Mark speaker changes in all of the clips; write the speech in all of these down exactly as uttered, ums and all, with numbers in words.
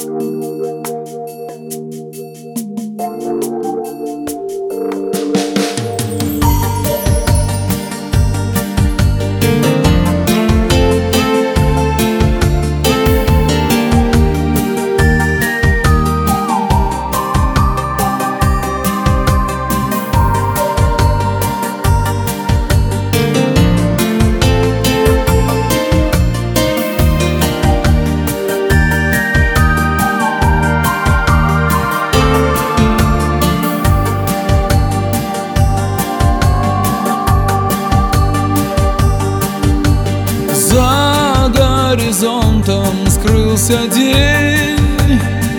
Speaker 1: За горизонтом скрылся день,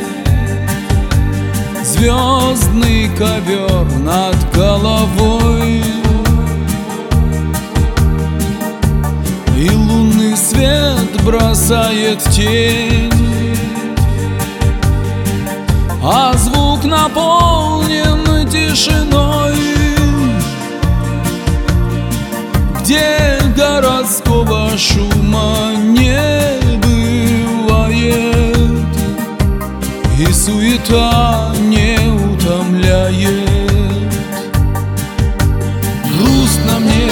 Speaker 1: звездный ковер над головой, и лунный свет бросает тень, а звук наполнен тишиной, где городского шума не бывает, и суета не утомляет. Грустно мне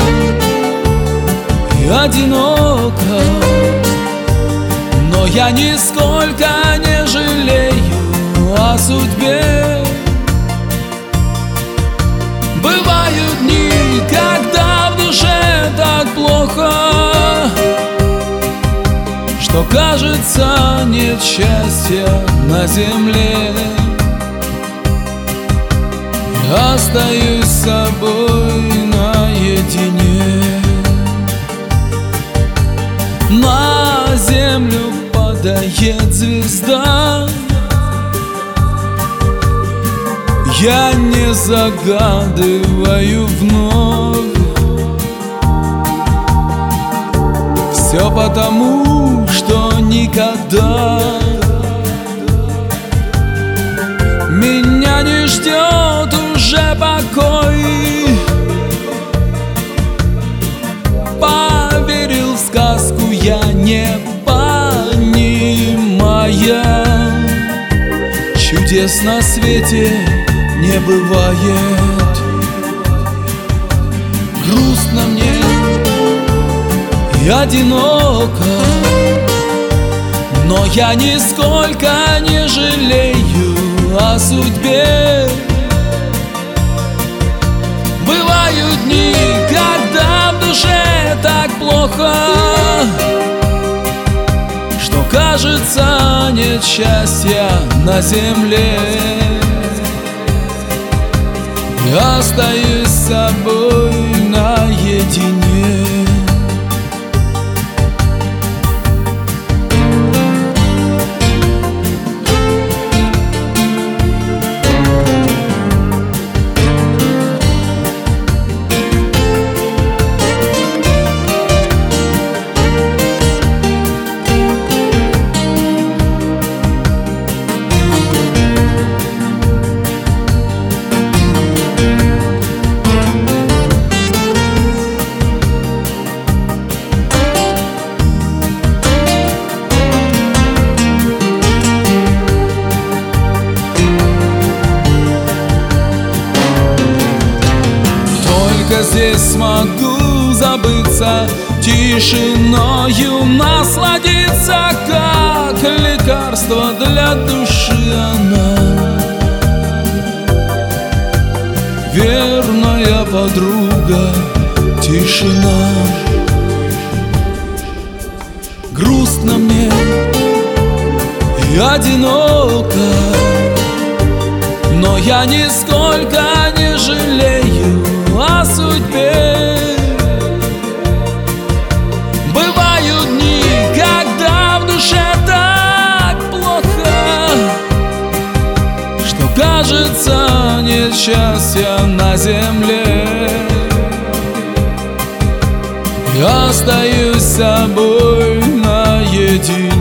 Speaker 1: и одиноко, но я нисколько не жалею о судьбе. Бывают дни, когда в душе так плохо, что кажется, нет счастья на земле. Я остаюсь с собой наедине. На землю падает звезда, я не загадываю вновь. Все потому, что никогда меня не ждет уже покой. Поверил в сказку я, не понимая, чудес на свете не бывает. Грустно мне и одиноко, но я нисколько не жалею о судьбе. Бывают дни, когда в душе так плохо, что кажется, нет счастья на земле. Я остаюсь с собой наедине. Здесь смогу забыться, тишиною насладиться, как лекарство для души она, верная подруга, тишина. Грустно мне и одиноко, но я нисколько не жалею о судьбе. Бывают дни, когда в душе так плохо, что кажется, нет счастья на земле. Я остаюсь с собой наедине.